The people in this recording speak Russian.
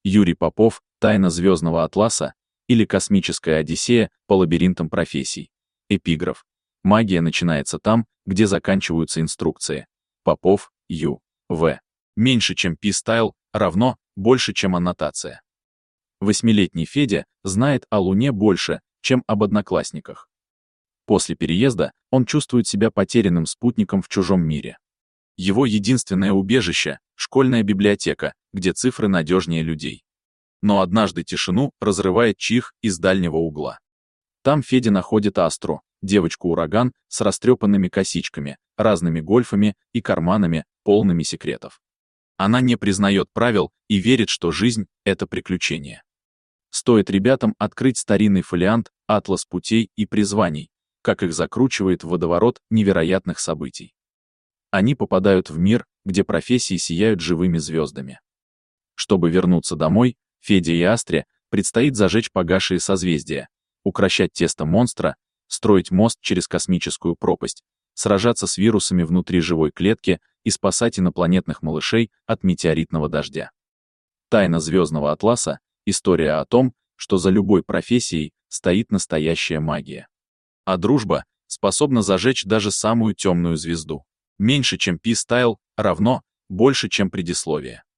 Юрий Попов, «Тайна звездного атласа» или «Космическая Одиссея по лабиринтам профессий». Эпиграф. Магия начинается там, где заканчиваются инструкции. Попов, Ю. В. Меньше, чем P-стайл, равно больше, чем аннотация. 8-летний Федя знает о Луне больше, чем об одноклассниках. После переезда он чувствует себя потерянным спутником в чужом мире. Его единственное убежище — школьная библиотека, где цифры надежнее людей. Но однажды тишину разрывает чих из дальнего угла. Там Федя находит Астру, девочку-ураган с растрепанными косичками, разными гольфами и карманами, полными секретов. Она не признает правил и верит, что жизнь — это приключение. Стоит ребятам открыть старинный фолиант «Атлас путей и призваний», как их закручивает в водоворот невероятных событий. Они попадают в мир, где профессии сияют живыми звездами. Чтобы вернуться домой, Феде и Астре предстоит зажечь погасшие созвездия, укрощать тесто монстра, строить мост через космическую пропасть, сражаться с вирусами внутри живой клетки и спасать инопланетных малышей от метеоритного дождя. «Тайна звездного атласа» — история о том, что за любой профессией стоит настоящая магия. А дружба способна зажечь даже самую темную звезду. Меньше, чем P-стайл, равно больше, чем предисловие.